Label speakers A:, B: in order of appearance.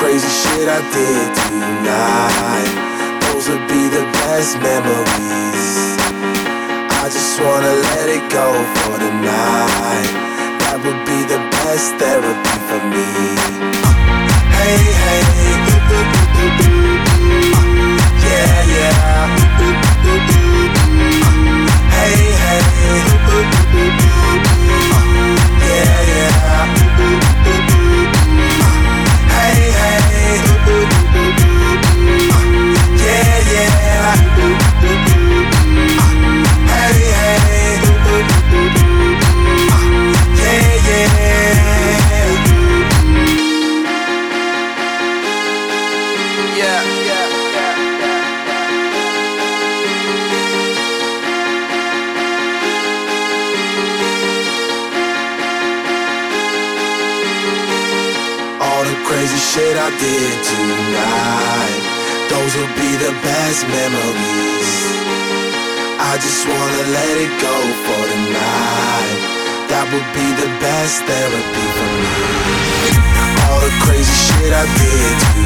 A: crazy shit I did tonight, those would be the best memories. I just wanna let it go for the night. That would be the best therapy for me. Hey, hey, yeah, yeah. Hey, hey, yeah, yeah. Hey, hey, yeah, yeah. Hey, hey, yeah, yeah. Yeah, yeah, yeah, yeah. All the crazy shit I did tonight, those will be the best memories. I just wanna let it go for the night. That would be the best therapy for me. All the crazy shit I did tonight,